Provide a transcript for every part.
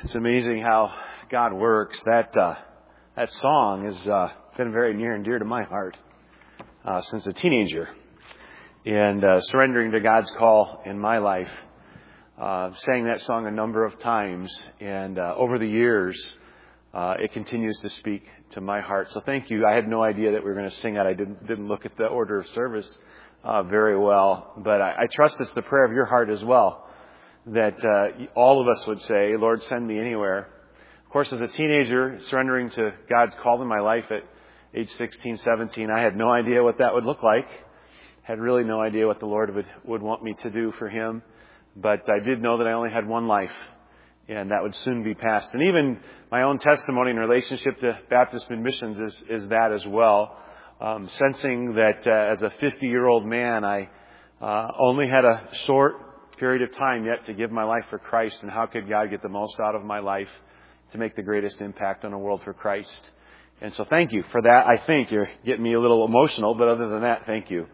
It's amazing how God works. That song has been very near and dear to my heart since a teenager. And surrendering to God's call in my life, sang that song a number of times. And over the years, it continues to speak to my heart. So thank you. I had no idea that we were going to sing that. I didn't look at the order of service very well. But I trust it's the prayer of your heart as well, that all of us would say, Lord, send me anywhere. Of course, as a teenager, surrendering to God's call in my life at age 16, 17, I had no idea what that would look like. Had really no idea what the Lord would want me to do for Him. But I did know that I only had one life, and that would soon be past. And even my own testimony in relationship to Baptist Missions is that as well. Sensing that as a 50-year-old man, I only had a short period of time yet to give my life for Christ, and how could God get the most out of my life to make the greatest impact on the world for Christ. And so thank you for that. I think you're getting me a little emotional, but other than that, thank you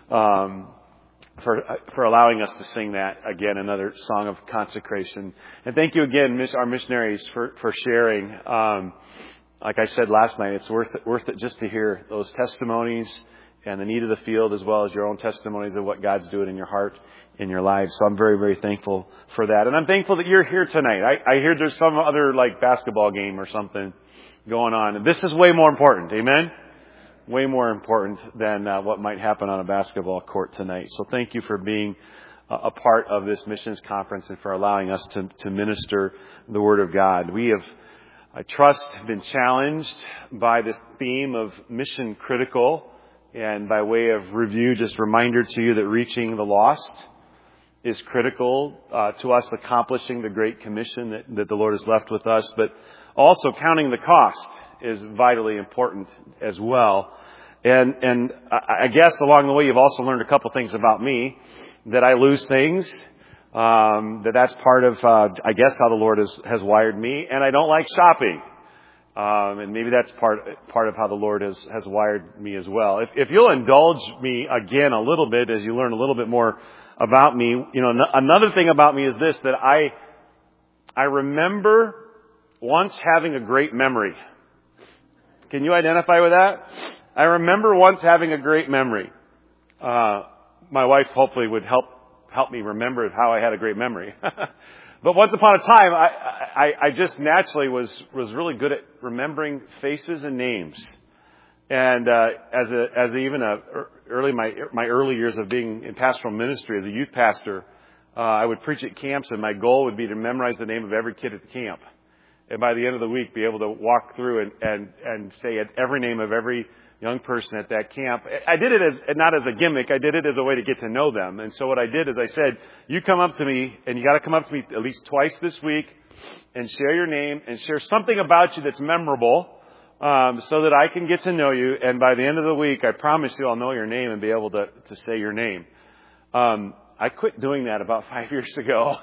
for allowing us to sing that again, another song of consecration. And thank you again, our missionaries, for sharing. Like I said last night, it's worth it just to hear those testimonies and the need of the field, as well as your own testimonies of what God's doing in your heart, in your lives. So I'm very, very thankful for that. And I'm thankful that you're here tonight. I hear there's some other basketball game or something going on. And this is way more important. Amen? Way more important than what might happen on a basketball court tonight. So thank you for being a part of this missions conference and for allowing us to minister the Word of God. We have, I trust, been challenged by this theme of mission critical. And by way of review, just reminder to you that reaching the lost is critical to us accomplishing the Great Commission that the Lord has left with us. But also counting the cost is vitally important as well. And I guess along the way you've also learned a couple things about me, that I lose things, that's part of, I guess, how the Lord has wired me. And I don't like shopping. And maybe that's part of how the Lord has wired me as well. If you'll indulge me again a little bit as you learn a little bit more about me, another thing about me is this, that I remember once having a great memory. Can you identify with that? I remember once having a great memory. My wife hopefully would help me remember how I had a great memory. But once upon a time, I just naturally was really good at remembering faces and names. And my early years of being in pastoral ministry as a youth pastor, I would preach at camps, and my goal would be to memorize the name of every kid at the camp. And by the end of the week, be able to walk through and say every name of every young person at that camp. I did it not as a gimmick. I did it as a way to get to know them. And so what I did is I said, you come up to me, and you got to come up to me at least twice this week and share your name and share something about you that's memorable, so that I can get to know you. And by the end of the week, I promise you I'll know your name and be able to say your name. I quit doing that about 5 years ago.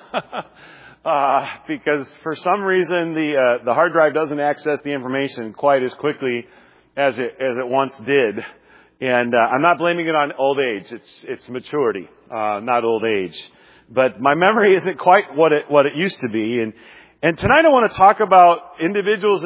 Because for some reason the hard drive doesn't access the information quite as quickly as it once did. And I'm not blaming it on old age. It's maturity, not old age. But my memory isn't quite what it used to be. And tonight I want to talk about an individual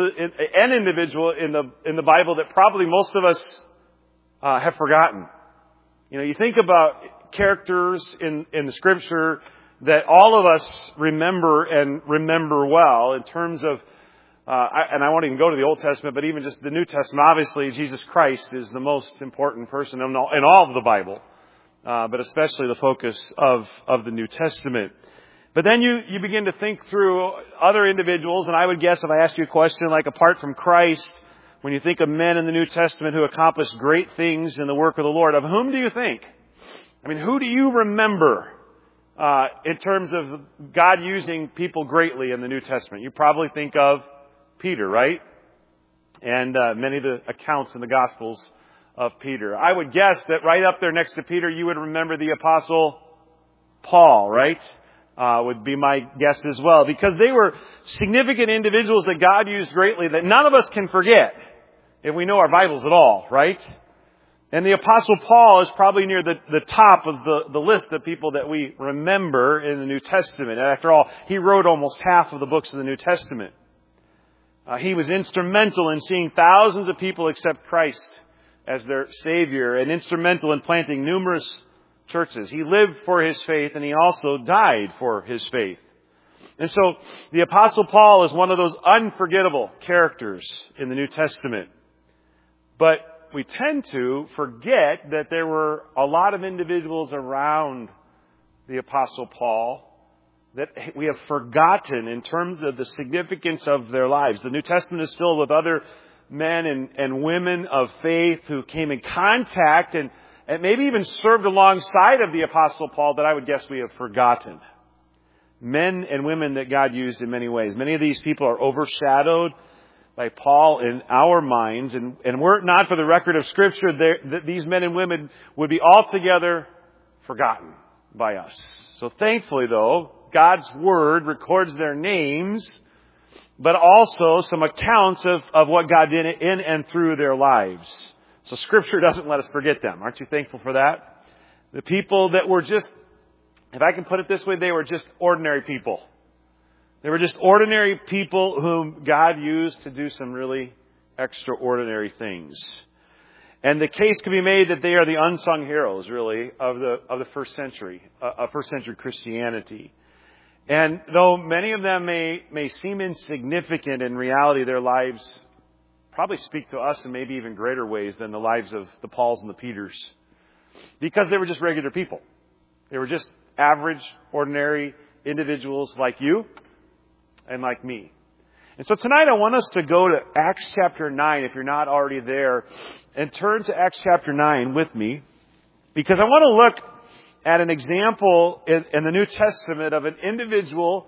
in the Bible that probably most of us have forgotten. You think about characters in the Scripture that all of us remember well in terms of, and I won't even go to the Old Testament, but even just the New Testament. Obviously, Jesus Christ is the most important person in all of the Bible, but especially the focus of the New Testament. But then you begin to think through other individuals, and I would guess if I asked you a question like, apart from Christ, when you think of men in the New Testament who accomplished great things in the work of the Lord, of whom do you think? I mean, who do you remember in terms of God using people greatly in the New Testament? You probably think of Peter, right? And many of the accounts in the Gospels of Peter. I would guess that right up there next to Peter, you would remember the Apostle Paul, right? Would be my guess as well. Because they were significant individuals that God used greatly that none of us can forget if we know our Bibles at all, right? And the Apostle Paul is probably near the top of the list of people that we remember in the New Testament. And after all, he wrote almost half of the books of the New Testament. He was instrumental in seeing thousands of people accept Christ as their Savior, and instrumental in planting numerous churches. He lived for his faith, and he also died for his faith. And so the Apostle Paul is one of those unforgettable characters in the New Testament. But we tend to forget that there were a lot of individuals around the Apostle Paul that we have forgotten in terms of the significance of their lives. The New Testament is filled with other men and women of faith who came in contact and maybe even served alongside of the Apostle Paul that I would guess we have forgotten. Men and women that God used in many ways. Many of these people are overshadowed by Paul in our minds, and were it not for the record of Scripture, these men and women would be altogether forgotten by us. So thankfully, though, God's Word records their names, but also some accounts of what God did in and through their lives. So Scripture doesn't let us forget them. Aren't you thankful for that? The people that were just, if I can put it this way, they were just ordinary people. They were just ordinary people whom God used to do some really extraordinary things. And the case can be made that they are the unsung heroes, really, of the first century Christianity. And though many of them may seem insignificant, in reality their lives probably speak to us in maybe even greater ways than the lives of the Pauls and the Peters. Because they were just regular people. They were just average, ordinary individuals like you and like me. And so tonight I want us to go to Acts chapter 9, if you're not already there, and turn to Acts chapter 9 with me, because I want to look at an example in the New Testament of an individual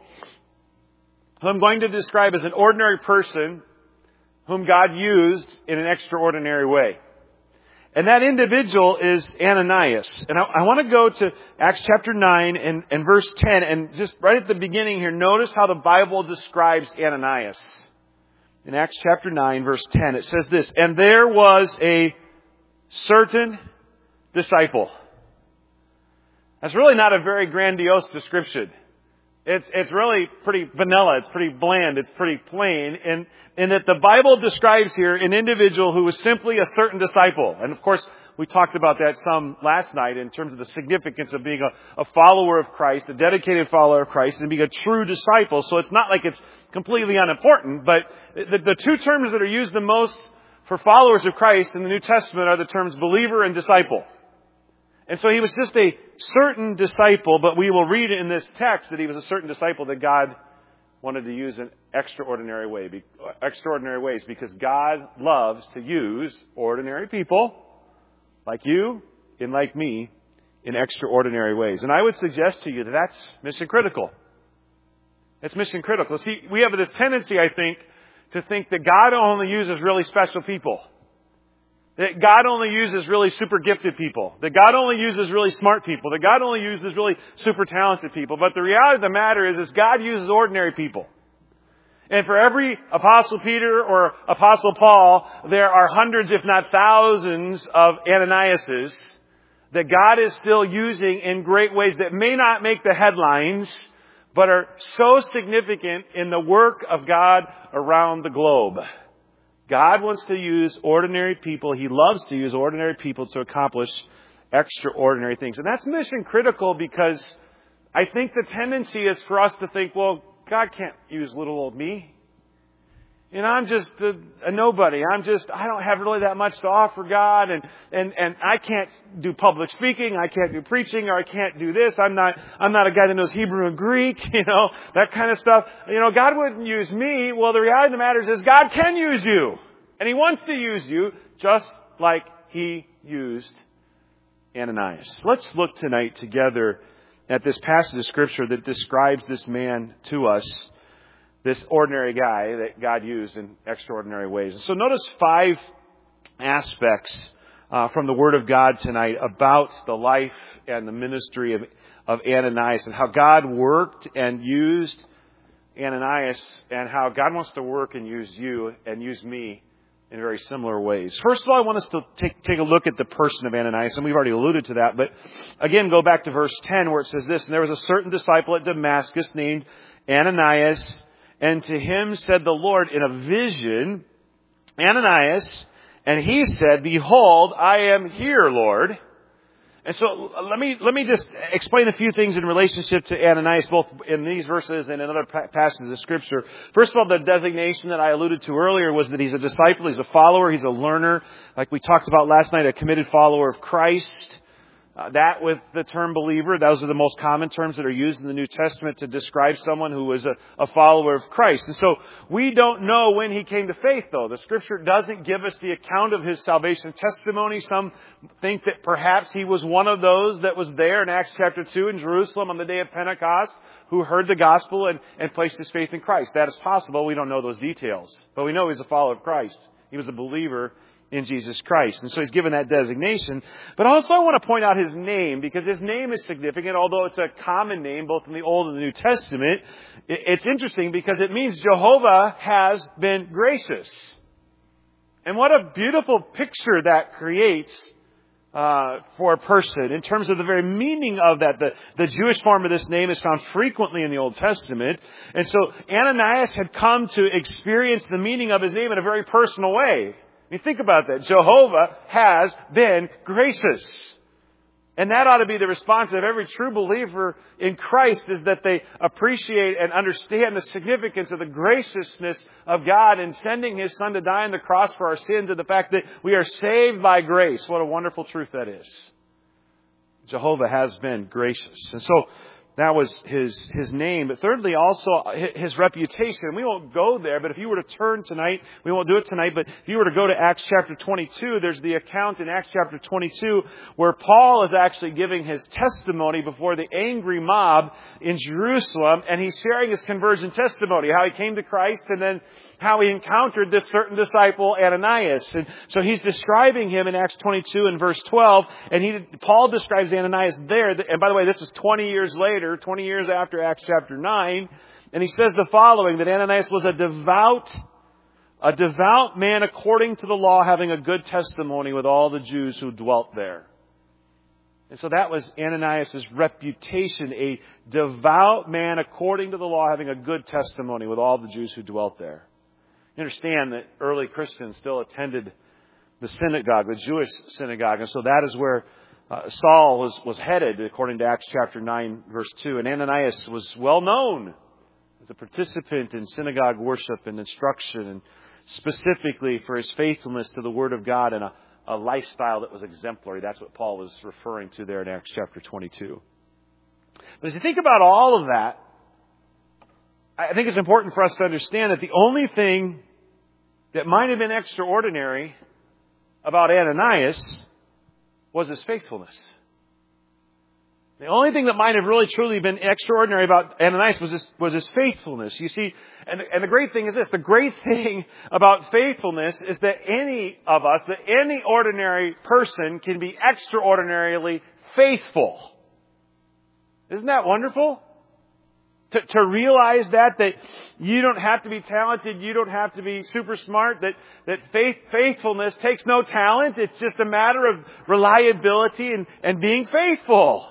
who I'm going to describe as an ordinary person whom God used in an extraordinary way. And that individual is Ananias. And I want to go to Acts chapter 9 and verse 10. And just right at the beginning here, notice how the Bible describes Ananias. In Acts chapter 9, verse 10, it says this, "And there was a certain disciple." That's really not a very grandiose description. It's really pretty vanilla. It's pretty bland. It's pretty plain. And that the Bible describes here an individual who was simply a certain disciple. And of course, we talked about that some last night in terms of the significance of being a follower of Christ, a dedicated follower of Christ, and being a true disciple. So it's not like it's completely unimportant, but the two terms that are used the most for followers of Christ in the New Testament are the terms believer and disciple. And so he was just a certain disciple, but we will read in this text that he was a certain disciple that God wanted to use in extraordinary ways, because God loves to use ordinary people like you and like me in extraordinary ways. And I would suggest to you that that's mission critical. It's mission critical. See, we have this tendency, I think, to think that God only uses really special people. That God only uses really super gifted people. That God only uses really smart people. That God only uses really super talented people. But the reality of the matter is God uses ordinary people. And for every Apostle Peter or Apostle Paul, there are hundreds, if not thousands, of Ananiases that God is still using in great ways that may not make the headlines, but are so significant in the work of God around the globe. God wants to use ordinary people. He loves to use ordinary people to accomplish extraordinary things. And that's mission critical, because I think the tendency is for us to think, well, God can't use little old me. You know, I'm just a nobody. I don't have really that much to offer God, and I can't do public speaking, I can't do preaching, or I can't do this. I'm not a guy that knows Hebrew and Greek, that kind of stuff. God wouldn't use me. Well, the reality of the matter is God can use you. And He wants to use you just like He used Ananias. Let's look tonight together at this passage of Scripture that describes this man to us, this ordinary guy that God used in extraordinary ways. And so notice 5 aspects from the Word of God tonight about the life and the ministry of Ananias, and how God worked and used Ananias, and how God wants to work and use you and use me in very similar ways. First of all, I want us to take a look at the person of Ananias, and we've already alluded to that. But again, go back to verse 10 where it says this, "And there was a certain disciple at Damascus named Ananias, and to him said the Lord in a vision, Ananias, and he said, Behold, I am here, Lord." And so let me just explain a few things in relationship to Ananias, both in these verses and in other passages of Scripture. First of all, the designation that I alluded to earlier was that he's a disciple, he's a follower, he's a learner. Like we talked about last night, a committed follower of Christ. That with the term believer, those are the most common terms that are used in the New Testament to describe someone who is a follower of Christ. And so we don't know when he came to faith, though. The Scripture doesn't give us the account of his salvation testimony. Some think that perhaps he was one of those that was there in Acts chapter 2 in Jerusalem on the day of Pentecost who heard the gospel and placed his faith in Christ. That is possible. We don't know those details. But we know he's a follower of Christ. He was a believer in Jesus Christ. And so he's given that designation. But also I want to point out his name, because his name is significant, although it's a common name both in the Old and the New Testament. It's interesting because it means Jehovah has been gracious. And what a beautiful picture that creates for a person in terms of the very meaning of that. The Jewish form of this name is found frequently in the Old Testament. And so Ananias had come to experience the meaning of his name in a very personal way. I mean, think about that. Jehovah has been gracious. And that ought to be the response of every true believer in Christ, is that they appreciate and understand the significance of the graciousness of God in sending His Son to die on the cross for our sins, and the fact that we are saved by grace. What a wonderful truth that is. Jehovah has been gracious. And so that was his name. But thirdly, also his reputation. We won't go there, but if you were to turn tonight, we won't do it tonight, but if you were to go to Acts chapter 22, there's the account in Acts chapter 22 where Paul is actually giving his testimony before the angry mob in Jerusalem, and he's sharing his conversion testimony, how he came to Christ and then how he encountered this certain disciple, Ananias. And so he's describing him in Acts 22 and verse 12. And Paul describes Ananias there. And by the way, this was 20 years later, 20 years after Acts chapter 9. And he says the following, that Ananias was a devout man according to the law, having a good testimony with all the Jews who dwelt there. And so that was Ananias' reputation, a devout man according to the law, having a good testimony with all the Jews who dwelt there. You understand that early Christians still attended the synagogue, the Jewish synagogue. And so that is where Saul was headed, according to Acts chapter 9, verse 2. And Ananias was well known as a participant in synagogue worship and instruction, and specifically for his faithfulness to the Word of God and a lifestyle that was exemplary. That's what Paul was referring to there in Acts chapter 22. But as you think about all of that, I think it's important for us to understand that the only thing that might have been extraordinary about Ananias was his faithfulness. The only thing that might have really truly been extraordinary about Ananias was his faithfulness. You see, and the great thing is this, the great thing about faithfulness is that any of us, that any ordinary person can be extraordinarily faithful. Isn't that wonderful? To realize that you don't have to be talented, you don't have to be super smart, that faithfulness takes no talent. It's just a matter of reliability and being faithful.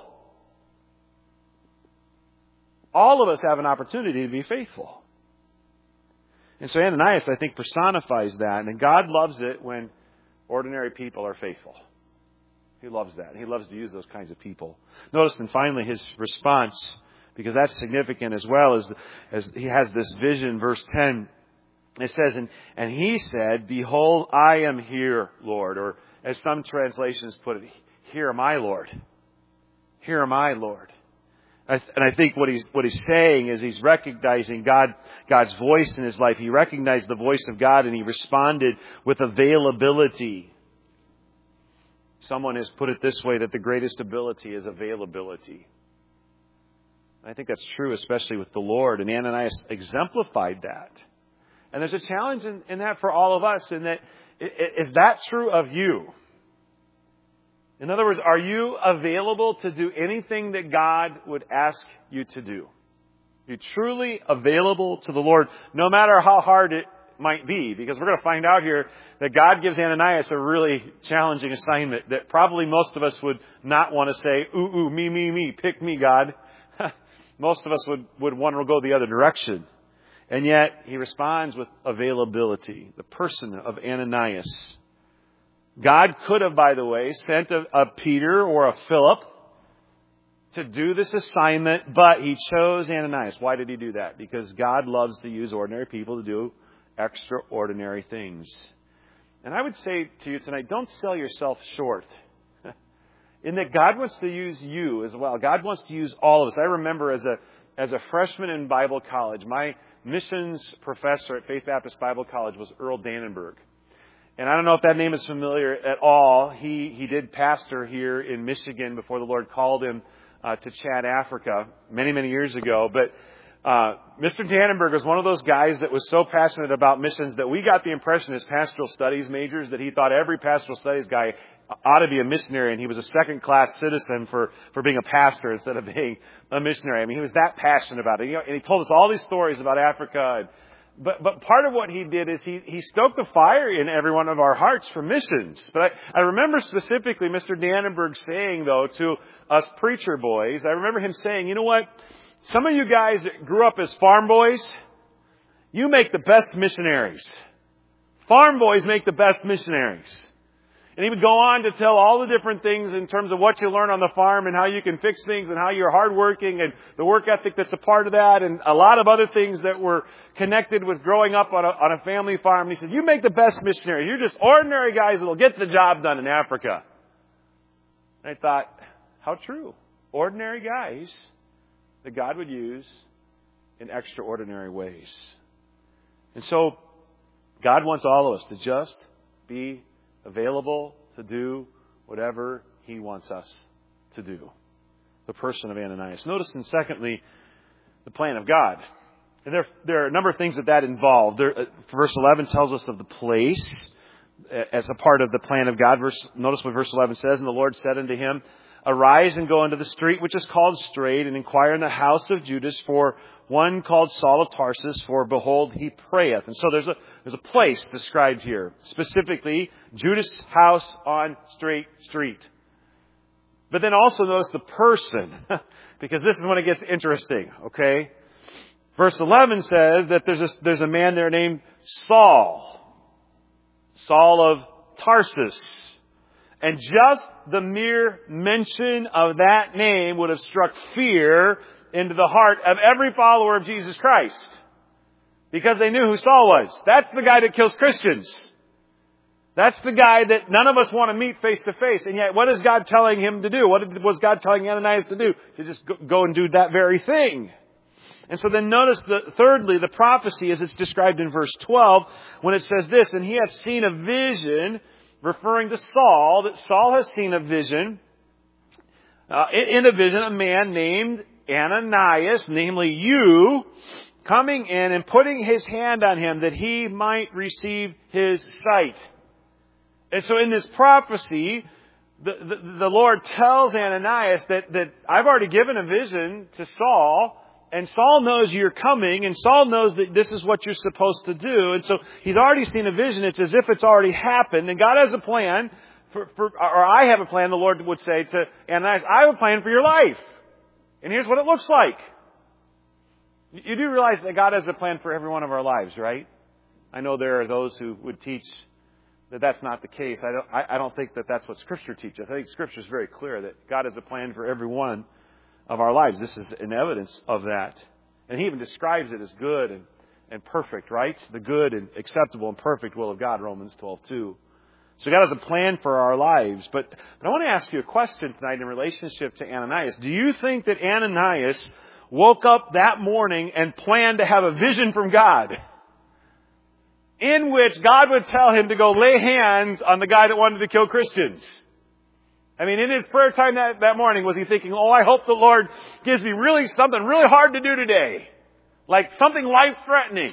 All of us have an opportunity to be faithful. And so Ananias, I think, personifies that. And God loves it when ordinary people are faithful. He loves that. He loves to use those kinds of people. Notice, and finally, his response, because that's significant as well, as he has this vision, verse 10. It says, and he said, Behold, I am here, Lord. Or as some translations put it, Here am I, Lord. Here am I, Lord. And I think what he's saying is he's recognizing God's voice in his life. He recognized the voice of God and he responded with availability. Someone has put it this way, that the greatest ability is availability. I think that's true, especially with the Lord. And Ananias exemplified that. And there's a challenge in that for all of us, in that, is that true of you? In other words, are you available to do anything that God would ask you to do? Are you truly available to the Lord, no matter how hard might be, because we're going to find out here that God gives Ananias a really challenging assignment that probably most of us would not want to say, ooh, me, pick me, God. Most of us would want to go the other direction. And yet, he responds with availability, the person of Ananias. God could have, by the way, sent a Peter or a Philip to do this assignment, but he chose Ananias. Why did he do that? Because God loves to use ordinary people to do extraordinary things. And I would say to you tonight, don't sell yourself short. In that God wants to use you as well. God wants to use all of us. I remember as a freshman in Bible college, my missions professor at Faith Baptist Bible College was Earl Dannenberg. And I don't know if that name is familiar at all. He did pastor here in Michigan before the Lord called him to Chad, Africa, many, many years ago. But Mr. Dannenberg was one of those guys that was so passionate about missions that we got the impression as pastoral studies majors that he thought every pastoral studies guy ought to be a missionary, and he was a second-class citizen for being a pastor instead of being a missionary. I mean, he was that passionate about it. And he told us all these stories about Africa. But part of what he did is he stoked the fire in every one of our hearts for missions. But I remember specifically Mr. Dannenberg saying, though, to us preacher boys, I remember him saying, you know what? Some of you guys that grew up as farm boys, you make the best missionaries. Farm boys make the best missionaries. And he would go on to tell all the different things in terms of what you learn on the farm and how you can fix things and how you're hardworking and the work ethic that's a part of that and a lot of other things that were connected with growing up on a family farm. And he said, you make the best missionaries. You're just ordinary guys that will get the job done in Africa. And I thought, how true. Ordinary guys that God would use in extraordinary ways. And so God wants all of us to just be available to do whatever He wants us to do. The person of Ananias. Notice, and secondly, the plan of God. And there are a number of things that involved. Verse 11 tells us of the place as a part of the plan of God. Notice what verse 11 says, and the Lord said unto him, arise and go into the street which is called Straight, and inquire in the house of Judas for one called Saul of Tarsus, for behold, he prayeth. And so there's a place described here, specifically Judas' house on Straight Street. But then also notice the person, because this is when it gets interesting, okay? Verse 11 says that there's a man there named Saul of Tarsus. And just the mere mention of that name would have struck fear into the heart of every follower of Jesus Christ. Because they knew who Saul was. That's the guy that kills Christians. That's the guy that none of us want to meet face to face. And yet, what is God telling him to do? What was God telling Ananias to do? To just go and do that very thing. And so then notice, thirdly, the prophecy as it's described in verse 12, when it says this, and he hath seen a vision, referring to Saul, that Saul has seen a vision. In a vision, a man named Ananias, namely you, coming in and putting his hand on him that he might receive his sight. And so in this prophecy, the Lord tells Ananias that I've already given a vision to Saul, and Saul knows you're coming, and Saul knows that this is what you're supposed to do. And so he's already seen a vision. It's as if it's already happened. And God has a plan, or I have a plan, the Lord would say to Ananias, I have a plan for your life. And here's what it looks like. You do realize that God has a plan for every one of our lives, right? I know there are those who would teach that that's not the case. I don't think that that's what Scripture teaches. I think Scripture is very clear that God has a plan for every one of our lives. This is an evidence of that. And He even describes it as good and perfect, right? The good and acceptable and perfect will of God, Romans 12:2. So God has a plan for our lives. But I want to ask you a question tonight in relationship to Ananias. Do you think that Ananias woke up that morning and planned to have a vision from God in which God would tell him to go lay hands on the guy that wanted to kill Christians? I mean, in his prayer time that morning, was he thinking, I hope the Lord gives me something really hard to do today? Like something life-threatening.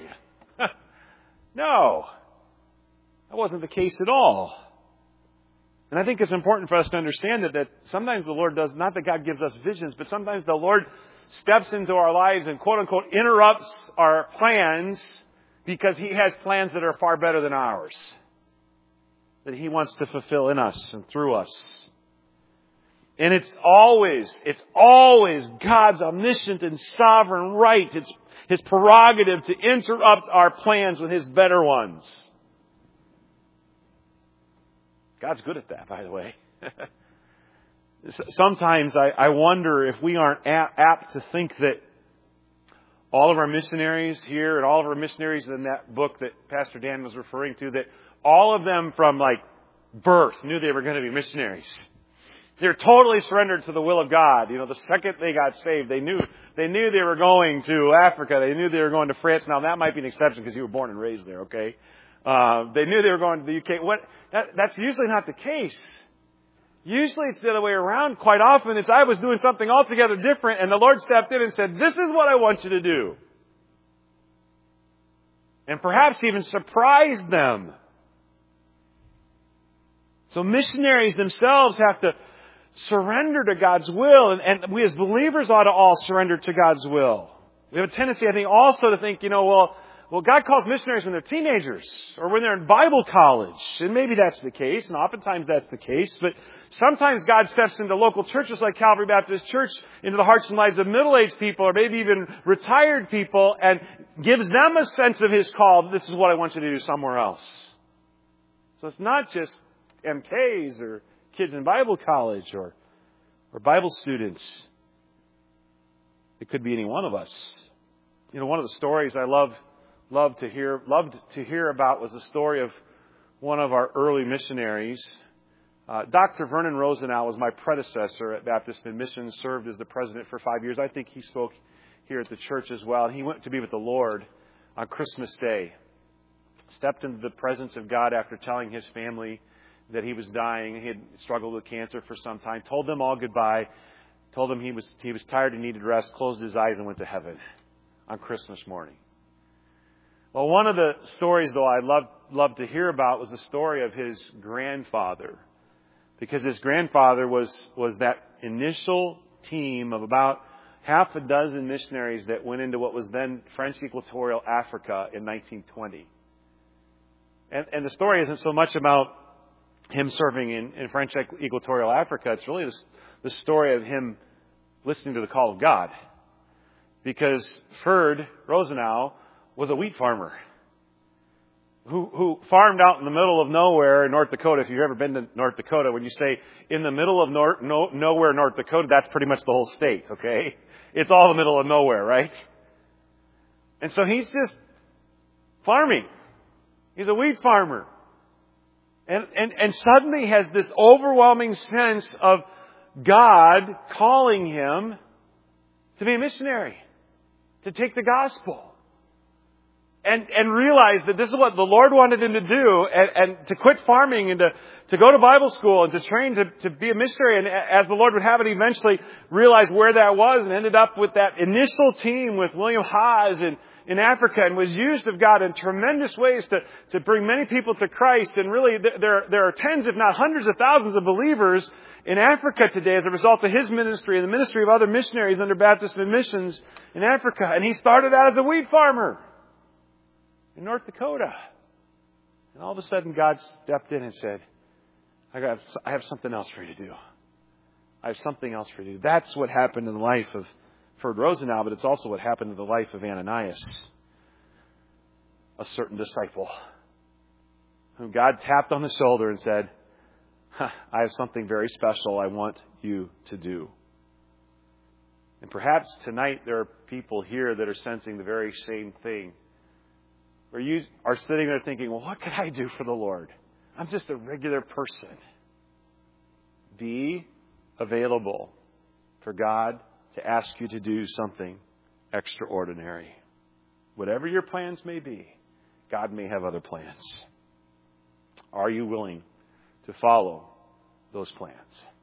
No. That wasn't the case at all. And I think it's important for us to understand that sometimes the Lord does, not that God gives us visions, but sometimes the Lord steps into our lives and quote-unquote interrupts our plans because He has plans that are far better than ours, that He wants to fulfill in us and through us. And it's always God's omniscient and sovereign right. It's His prerogative to interrupt our plans with His better ones. God's good at that, by the way. Sometimes I wonder if we aren't apt to think that all of our missionaries here and all of our missionaries in that book that Pastor Dan was referring to, that all of them from birth knew they were going to be missionaries. They're totally surrendered to the will of God. The second they got saved, they knew they were going to Africa. They knew they were going to France. Now that might be an exception because you were born and raised there, okay? They knew they were going to the UK. That's usually not the case. Usually it's the other way around. Quite often I was doing something altogether different and the Lord stepped in and said, "This is what I want you to do." And perhaps even surprised them. So missionaries themselves have to surrender to God's will, and we as believers ought to all surrender to God's will. We have a tendency, I think, also to think, well, God calls missionaries when they're teenagers or when they're in Bible college. And maybe that's the case, and oftentimes that's the case. But sometimes God steps into local churches like Calvary Baptist Church, into the hearts and lives of middle-aged people or maybe even retired people, and gives them a sense of His call. This is what I want you to do somewhere else. So it's not just MKs or kids in Bible college or Bible students. It could be any one of us. One of the stories I loved to hear about was the story of one of our early missionaries. Dr. Vernon Rosenau was my predecessor at Baptist Mission, served as the president for 5 years. I think he spoke here at the church as well. And he went to be with the Lord on Christmas Day. Stepped into the presence of God after telling his family that he was dying. He had struggled with cancer for some time. Told them all goodbye. Told them he was tired and needed rest. Closed his eyes and went to heaven on Christmas morning. Well, one of the stories, though, I loved to hear about was the story of his grandfather. Because his grandfather was that initial team of about half a dozen missionaries that went into what was then French Equatorial Africa in 1920. And the story isn't so much about him serving in French Equatorial Africa. It's really the story of him listening to the call of God. Because Ferd Rosenau was a wheat farmer who farmed out in the middle of nowhere in North Dakota. If you've ever been to North Dakota, when you say in the middle of nowhere, North Dakota, that's pretty much the whole state, okay? It's all the middle of nowhere, right? And so he's just farming. He's a wheat farmer. And suddenly has this overwhelming sense of God calling him to be a missionary, to take the gospel. And realize that this is what the Lord wanted him to do, and to quit farming and to go to Bible school and to train to be a missionary. And as the Lord would have it, eventually realized where that was and ended up with that initial team with William Haas in Africa, and was used of God in tremendous ways to bring many people to Christ. And really, there are tens, if not hundreds of thousands of believers in Africa today as a result of his ministry and the ministry of other missionaries under Baptist Missions in Africa. And he started out as a wheat farmer in North Dakota. And all of a sudden God stepped in and said, I have something else for you to do. I have something else for you to do. That's what happened in the life of Ferd Rosenau, but it's also what happened in the life of Ananias, a certain disciple, whom God tapped on the shoulder and said, I have something very special I want you to do. And perhaps tonight there are people here that are sensing the very same thing. Or you are sitting there thinking, well, what can I do for the Lord? I'm just a regular person. Be available for God to ask you to do something extraordinary. Whatever your plans may be, God may have other plans. Are you willing to follow those plans?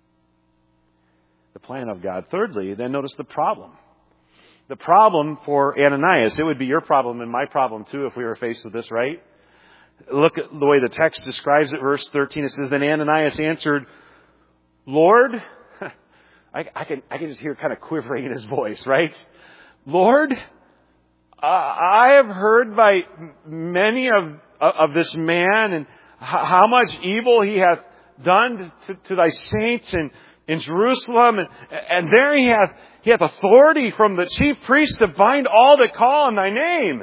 The plan of God. Thirdly, then notice the problem. The problem for Ananias, it would be your problem and my problem too if we were faced with this, right? Look at the way the text describes it, verse 13. It says, then Ananias answered, Lord, I can just hear kind of quivering in his voice, right? Lord, I have heard by many of this man and how much evil he hath done to thy saints in Jerusalem. And there he hath authority from the chief priest to bind all that call on thy name.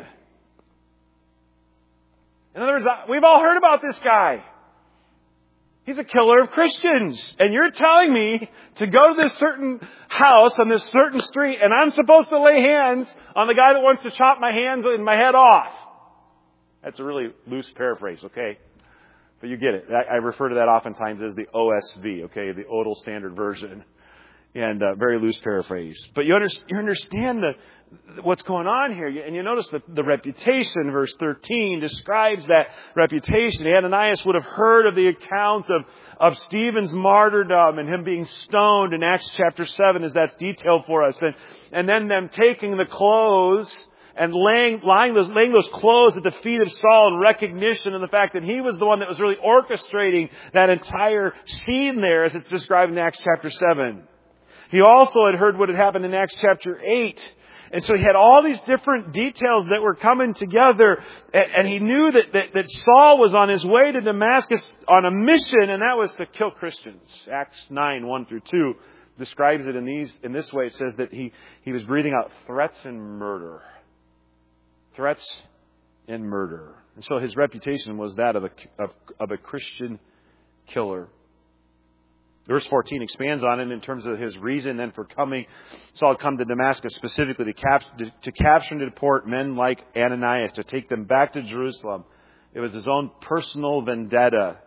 In other words, we've all heard about this guy. He's a killer of Christians. And you're telling me to go to this certain house on this certain street and I'm supposed to lay hands on the guy that wants to chop my hands and my head off. That's a really loose paraphrase, okay? But you get it. I refer to that oftentimes as the OSV, okay? The Odal Standard Version. And very loose paraphrase. But you understand what's going on here. And you notice the reputation, verse 13, describes that reputation. Ananias would have heard of the account of Stephen's martyrdom and him being stoned in Acts chapter 7, as that's detailed for us. And then them taking the clothes and laying those clothes at the feet of Saul in recognition of the fact that he was the one that was really orchestrating that entire scene there, as it's described in Acts chapter 7. He also had heard what had happened in Acts chapter 8. And so he had all these different details that were coming together. And he knew that Saul was on his way to Damascus on a mission, and that was to kill Christians. Acts 9, 1 through 2 describes it in this way. It says that he was breathing out threats and murder. Threats and murder. And so his reputation was that of a Christian killer. Verse 14 expands on it in terms of his reason then for coming. Saul had come to Damascus specifically to capture and deport men like Ananias, to take them back to Jerusalem. It was his own personal vendetta.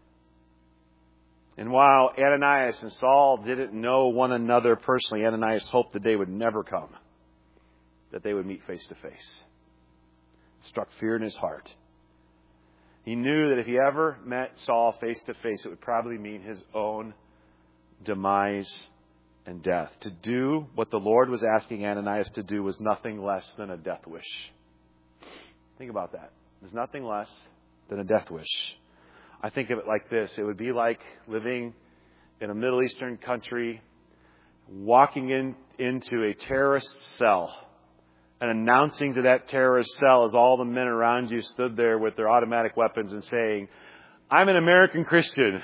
And while Ananias and Saul didn't know one another personally, Ananias hoped the day would never come that they would meet face to face. It struck fear in his heart. He knew that if he ever met Saul face to face, it would probably mean his own demise and death. To do what the Lord was asking Ananias to do was nothing less than a death wish. Think about that. There's nothing less than a death wish. I think of it like this. It would be like living in a Middle Eastern country, walking into a terrorist cell and announcing to that terrorist cell as all the men around you stood there with their automatic weapons and saying, "I'm an American Christian."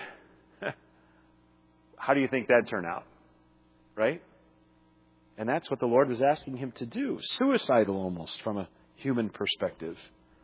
How do you think that'd turn out? Right? And that's what the Lord was asking him to do. Suicidal almost from a human perspective.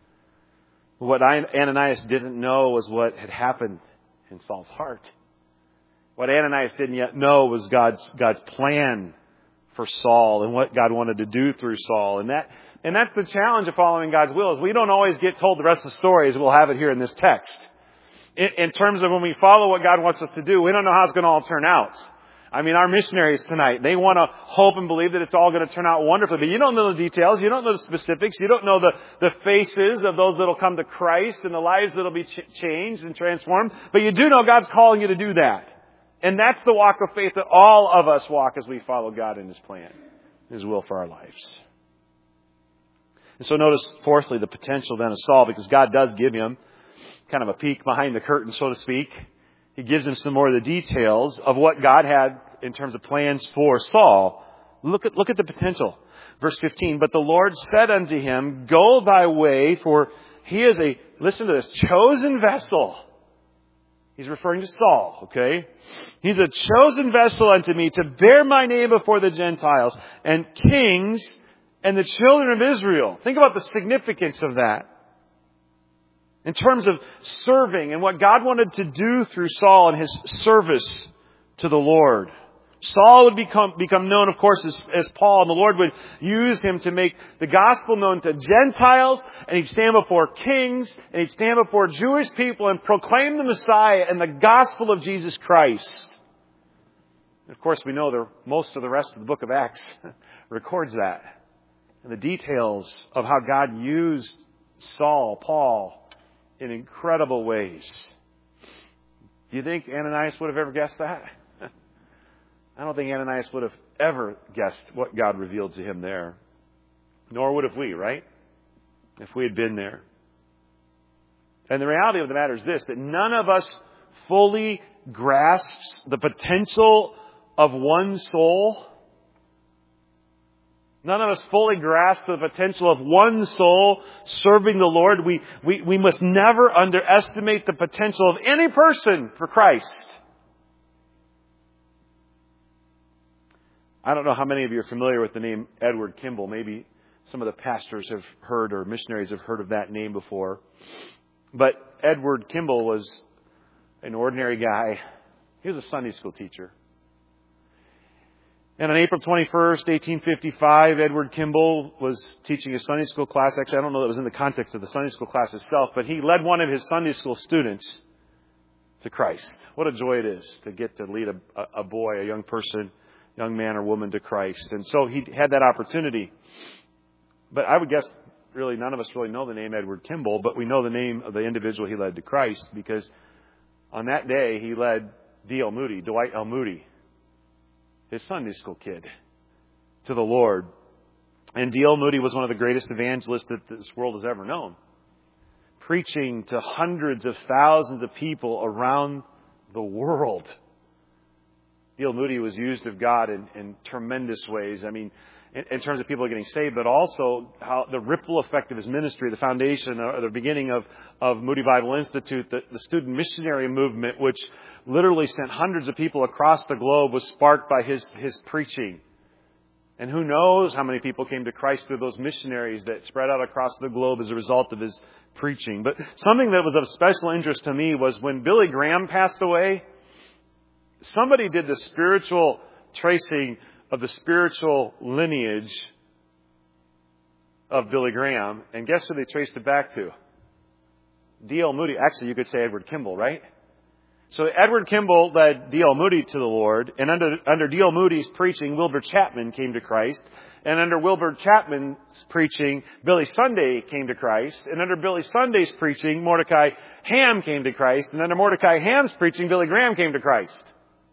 What Ananias didn't know was what had happened in Saul's heart. What Ananias didn't yet know was God's plan for Saul and what God wanted to do through Saul. And that's the challenge of following God's will, is we don't always get told the rest of the story as we'll have it here in this text. In terms of when we follow what God wants us to do, we don't know how it's going to all turn out. I mean, our missionaries tonight, they want to hope and believe that it's all going to turn out wonderfully. But you don't know the details. You don't know the specifics. You don't know the faces of those that will come to Christ and the lives that will be changed and transformed. But you do know God's calling you to do that. And that's the walk of faith that all of us walk as we follow God in His plan, His will for our lives. And so notice, fourthly, the potential then of Saul, because God does give him kind of a peek behind the curtain, so to speak. He gives him some more of the details of what God had in terms of plans for Saul. Look at the potential. Verse 15, "But the Lord said unto him, Go thy way, for he is listen to this, chosen vessel." He's referring to Saul, okay? "He's a chosen vessel unto me to bear my name before the Gentiles and kings and the children of Israel." Think about the significance of that. In terms of serving and what God wanted to do through Saul and his service to the Lord. Saul would become known, of course, as Paul, and the Lord would use him to make the gospel known to Gentiles, and he'd stand before kings, and he'd stand before Jewish people and proclaim the Messiah and the gospel of Jesus Christ. And of course, we know most of the rest of the book of Acts records that. And the details of how God used Saul, Paul, in incredible ways. Do you think Ananias would have ever guessed that? I don't think Ananias would have ever guessed what God revealed to him there. Nor would have we, right? If we had been there. And the reality of the matter is this, that none of us fully grasps the potential of one soul None of us fully grasp the potential of one soul serving the Lord. We must never underestimate the potential of any person for Christ. I don't know how many of you are familiar with the name Edward Kimball. Maybe some of the pastors have heard or missionaries have heard of that name before. But Edward Kimball was an ordinary guy. He was a Sunday school teacher. And on April 21st, 1855, Edward Kimball was teaching a Sunday school class. Actually, I don't know that it was in the context of the Sunday school class itself, but he led one of his Sunday school students to Christ. What a joy it is to get to lead a boy, a young person, young man or woman to Christ. And so he had that opportunity. But I would guess really none of us really know the name Edward Kimball, but we know the name of the individual he led to Christ because on that day he led Dwight L. Moody, his Sunday school kid, to the Lord. And D.L. Moody was one of the greatest evangelists that this world has ever known, preaching to hundreds of thousands of people around the world. D.L. Moody was used of God in tremendous ways. I mean, in terms of people getting saved, but also how the ripple effect of his ministry, the foundation or the beginning of Moody Bible Institute, the student missionary movement, which literally sent hundreds of people across the globe, was sparked by his preaching. And who knows how many people came to Christ through those missionaries that spread out across the globe as a result of his preaching. But something that was of special interest to me was when Billy Graham passed away, somebody did the spiritual tracing of the spiritual lineage of Billy Graham. And guess who they traced it back to? D.L. Moody. Actually, you could say Edward Kimball, right? So Edward Kimball led D.L. Moody to the Lord. And under D.L. Moody's preaching, Wilbur Chapman came to Christ. And under Wilbur Chapman's preaching, Billy Sunday came to Christ. And under Billy Sunday's preaching, Mordecai Ham came to Christ. And under Mordecai Ham's preaching, Billy Graham came to Christ.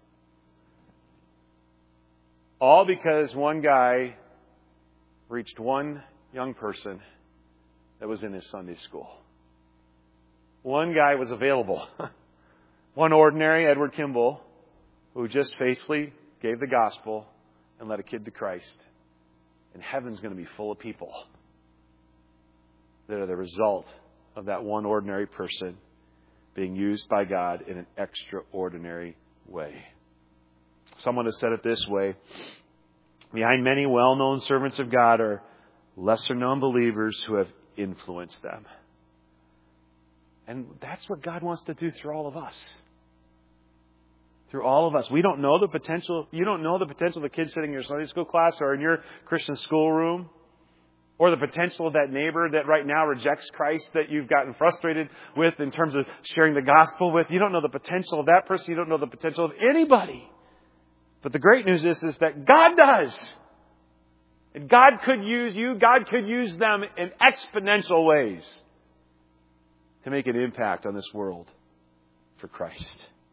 All because one guy reached one young person that was in his Sunday school. One guy was available. One ordinary, Edward Kimball, who just faithfully gave the gospel and led a kid to Christ. And heaven's going to be full of people that are the result of that one ordinary person being used by God in an extraordinary way. Someone has said it this way: behind many well-known servants of God are lesser-known believers who have influenced them. And that's what God wants to do through all of us. Through all of us. We don't know the potential. You don't know the potential of the kids sitting in your Sunday school class or in your Christian schoolroom, or the potential of that neighbor that right now rejects Christ that you've gotten frustrated with in terms of sharing the gospel with. You don't know the potential of that person. You don't know the potential of anybody. But the great news is that God does. And God could use you. God could use them in exponential ways to make an impact on this world for Christ.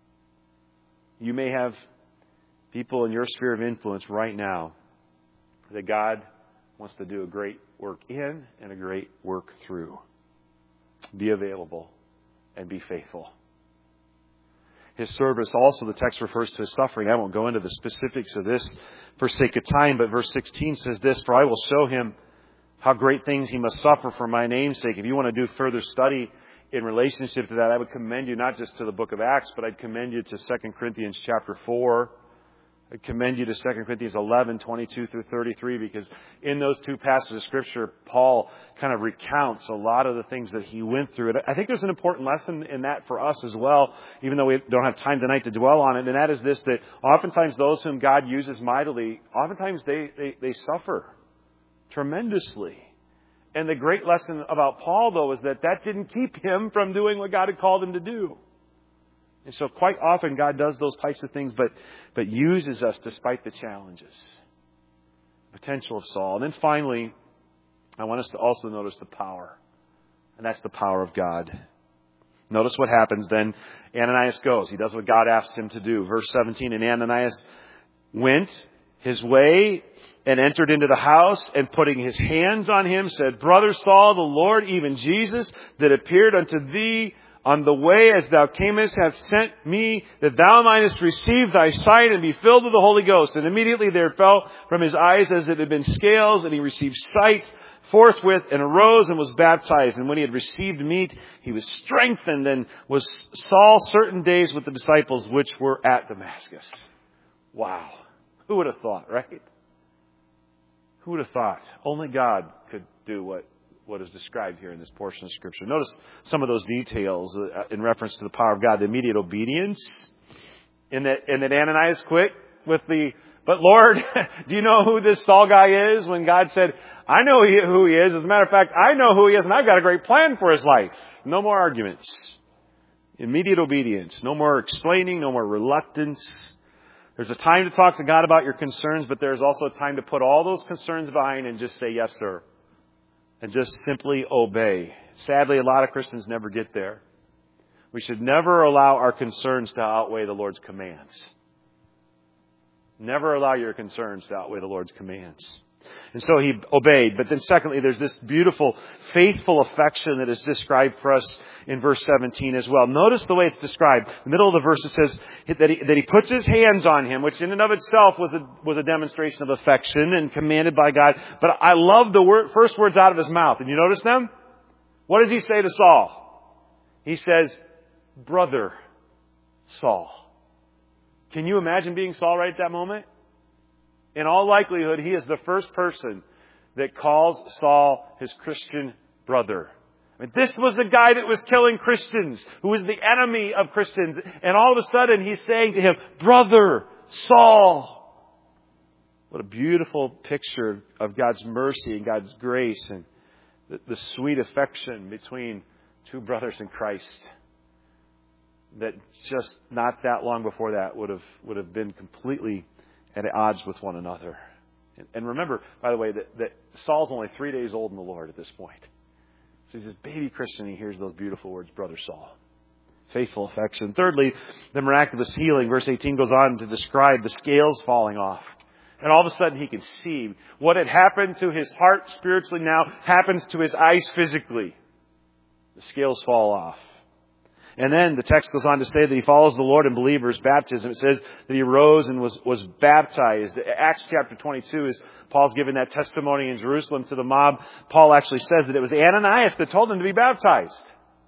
You may have people in your sphere of influence right now that God wants to do a great work in and a great work through. Be available and be faithful. His service, also the text refers to his suffering. I won't go into the specifics of this for sake of time, but verse 16 says this: "For I will show him how great things he must suffer for my name's sake." If you want to do further study in relationship to that, I would commend you not just to the book of Acts, but I'd commend you to 2 Corinthians chapter 4. I'd commend you to 2 Corinthians 11, 22 through 33, because in those two passages of Scripture, Paul kind of recounts a lot of the things that he went through. And I think there's an important lesson in that for us as well, even though we don't have time tonight to dwell on it, and that is this: that oftentimes those whom God uses mightily, oftentimes they suffer tremendously. And the great lesson about Paul, though, is that didn't keep him from doing what God had called him to do. And so quite often God does those types of things, but uses us despite the challenges. Potential of Saul. And then finally, I want us to also notice the power. And that's the power of God. Notice what happens then. Ananias goes. He does what God asks him to do. Verse 17, "And Ananias went his way and entered into the house, and putting his hands on him, said, 'Brother Saul, the Lord, even Jesus, that appeared unto thee on the way as thou camest hath sent me, that thou mightest receive thy sight and be filled with the Holy Ghost. And immediately there fell from his eyes as it had been scales, and he received sight forthwith, and arose and was baptized. And when he had received meat, he was strengthened, and was Saul certain days with the disciples which were at Damascus. Wow. Who would have thought, right? Who would have thought? Only God could do what is described here in this portion of Scripture. Notice some of those details in reference to the power of God. The immediate obedience. And that Ananias quit with but Lord, do you know who this Saul guy is? When God said, I know who he is. As a matter of fact, I know who he is, and I've got a great plan for his life. No more arguments. Immediate obedience. No more explaining. No more reluctance. There's a time to talk to God about your concerns, but there's also a time to put all those concerns behind and just say, yes, sir. And just simply obey. Sadly, a lot of Christians never get there. We should never allow our concerns to outweigh the Lord's commands. Never allow your concerns to outweigh the Lord's commands. And so he obeyed. But then secondly, there's this beautiful, faithful affection that is described for us in verse 17 as well. Notice the way it's described. In the middle of the verse it says that he puts his hands on him, which in and of itself was a demonstration of affection and commanded by God. But I love the first words out of his mouth. And you notice them? What does he say to Saul? He says, brother Saul. Can you imagine being Saul right at that moment? In all likelihood, he is the first person that calls Saul his Christian brother. I mean, this was the guy that was killing Christians, who was the enemy of Christians. And all of a sudden, he's saying to him, brother Saul. What a beautiful picture of God's mercy and God's grace and the sweet affection between two brothers in Christ. That just not that long before that would have been completely at odds with one another. And remember, by the way, that Saul's only 3 days old in the Lord at this point. So he's this baby Christian, and he hears those beautiful words, brother Saul. Faithful affection. Thirdly, the miraculous healing. Verse 18 goes on to describe the scales falling off. And all of a sudden he can see what had happened to his heart spiritually now happens to his eyes physically. The scales fall off. And then the text goes on to say that he follows the Lord in believers' baptism. It says that he arose and was baptized. Acts chapter 22 is Paul's giving that testimony in Jerusalem to the mob. Paul actually says that it was Ananias that told him to be baptized.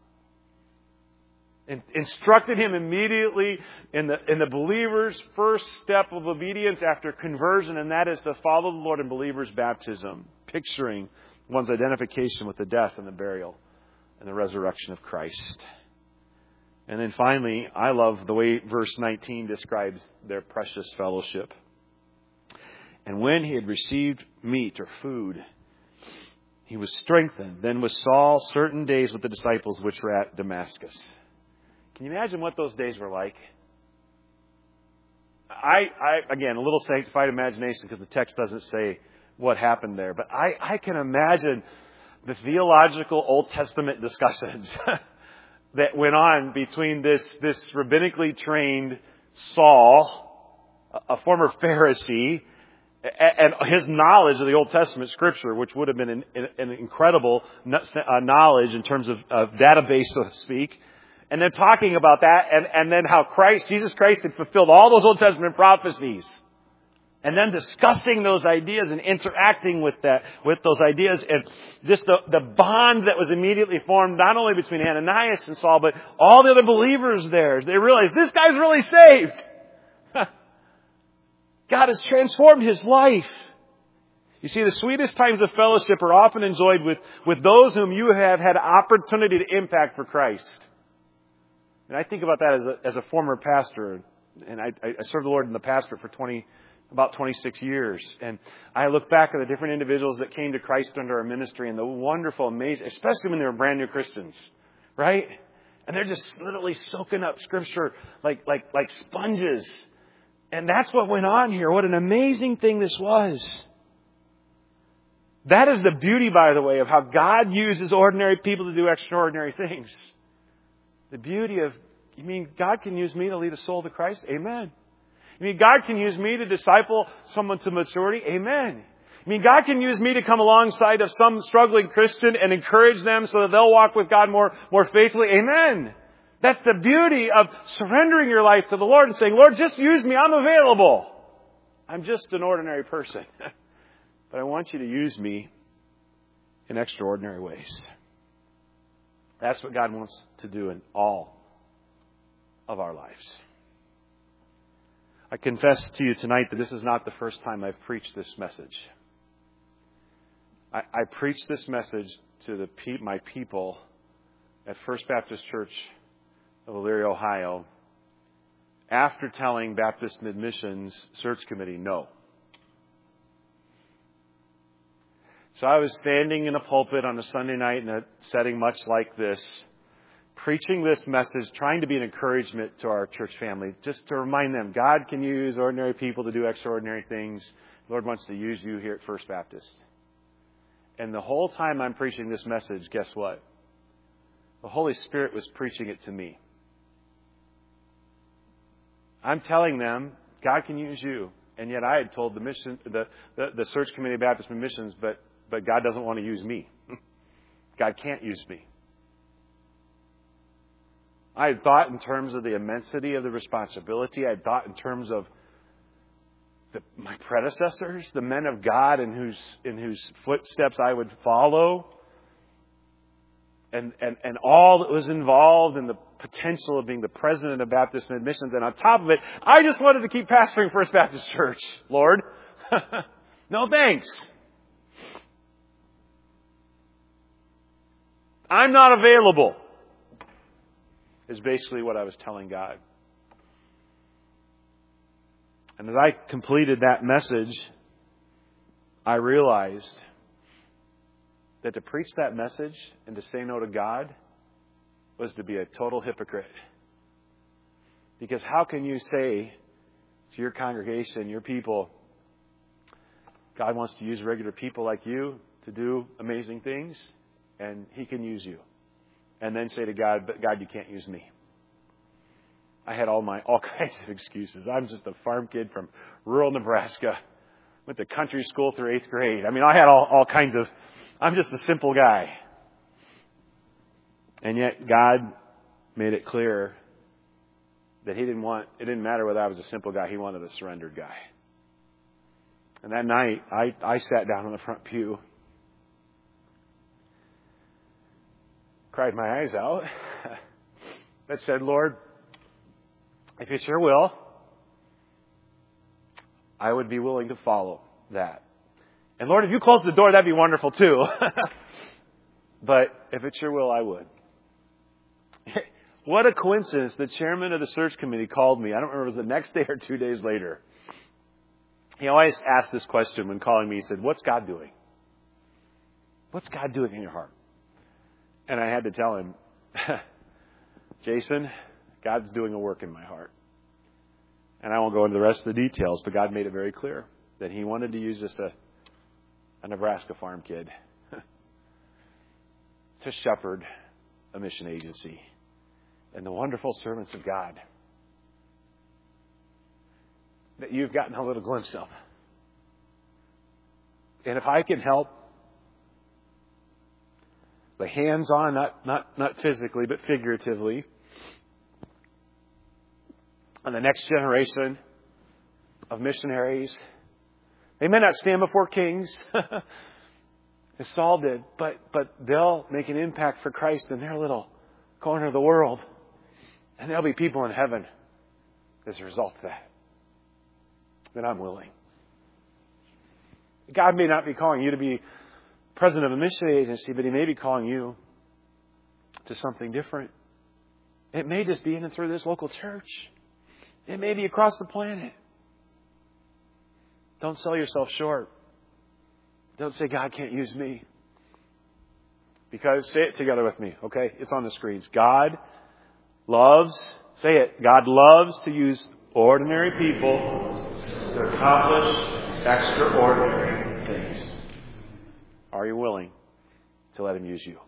And instructed him immediately in the believer's first step of obedience after conversion, and that is to follow the Lord in believers' baptism, picturing one's identification with the death and the burial and the resurrection of Christ. And then finally, I love the way verse 19 describes their precious fellowship. And when he had received meat or food, he was strengthened. Then was Saul certain days with the disciples which were at Damascus. Can you imagine what those days were like? Again, a little sanctified imagination because the text doesn't say what happened there. But I can imagine the theological Old Testament discussions that went on between this rabbinically trained Saul, a former Pharisee, and his knowledge of the Old Testament Scripture, which would have been an incredible knowledge in terms of database, so to speak. And then talking about that, and then how Jesus Christ had fulfilled all those Old Testament prophecies. And then discussing those ideas and interacting with those ideas, and just the bond that was immediately formed, not only between Ananias and Saul, but all the other believers there. They realized this guy's really saved. God has transformed his life. You see, the sweetest times of fellowship are often enjoyed with those whom you have had opportunity to impact for Christ. And I think about that as a former pastor, and I served the Lord in the pastorate for about 26 years. And I look back at the different individuals that came to Christ under our ministry and the wonderful, amazing, especially when they were brand new Christians, right? And they're just literally soaking up Scripture like sponges. And that's what went on here. What an amazing thing this was. That is the beauty, by the way, of how God uses ordinary people to do extraordinary things. The beauty of, you mean God can use me to lead a soul to Christ? Amen. You mean God can use me to disciple someone to maturity? Amen. I mean God can use me to come alongside of some struggling Christian and encourage them so that they'll walk with God more faithfully? Amen. That's the beauty of surrendering your life to the Lord and saying, Lord, just use me. I'm available. I'm just an ordinary person. But I want you to use me in extraordinary ways. That's what God wants to do in all of our lives. I confess to you tonight that this is not the first time I've preached this message. I preached this message to my people at First Baptist Church of Elyria, Ohio, after telling Baptist Mid-Missions Search Committee no. So I was standing in a pulpit on a Sunday night in a setting much like this, preaching this message, trying to be an encouragement to our church family, just to remind them, God can use ordinary people to do extraordinary things. The Lord wants to use you here at First Baptist. And the whole time I'm preaching this message, guess what? The Holy Spirit was preaching it to me. I'm telling them, God can use you. And yet I had told the Search Committee of Baptist Missions, but God doesn't want to use me. God can't use me. I had thought in terms of the immensity of the responsibility. I had thought in terms of my predecessors, the men of God in whose footsteps I would follow. And all that was involved in the potential of being the president of Baptist Missions. And on top of it, I just wanted to keep pastoring First Baptist Church, Lord. No thanks. I'm not available, is basically what I was telling God. And as I completed that message, I realized that to preach that message and to say no to God was to be a total hypocrite. Because how can you say to your congregation, your people, God wants to use regular people like you to do amazing things, and He can use you. And then say to God, but God, you can't use me. I had all kinds of excuses. I'm just a farm kid from rural Nebraska. Went to country school through 8th grade. I mean, I had all kinds of, I'm just a simple guy. And yet God made it clear that it didn't matter whether I was a simple guy. He wanted a surrendered guy. And that night, I sat down on the front pew, cried my eyes out, but said, Lord, if it's your will, I would be willing to follow that. And Lord, if you close the door, that'd be wonderful too. But if it's your will, I would. What a coincidence. The chairman of the search committee called me. I don't remember if it was the next day or 2 days later. He always asked this question when calling me. He said, what's God doing? What's God doing in your heart? And I had to tell him, Jason, God's doing a work in my heart. And I won't go into the rest of the details, but God made it very clear that He wanted to use just a Nebraska farm kid to shepherd a mission agency and the wonderful servants of God that you've gotten a little glimpse of. And if I can help the hands-on, not physically, but figuratively, on the next generation of missionaries, they may not stand before kings, as Saul did, but they'll make an impact for Christ in their little corner of the world. And there'll be people in heaven as a result of that. Then I'm willing. God may not be calling you to be president of a mission agency, but He may be calling you to something different. It may just be in and through this local church. It may be across the planet. Don't sell yourself short. Don't say, God can't use me. Because, say it together with me, okay? It's on the screens. God loves to use ordinary people to accomplish extraordinary things. Are you willing to let Him use you?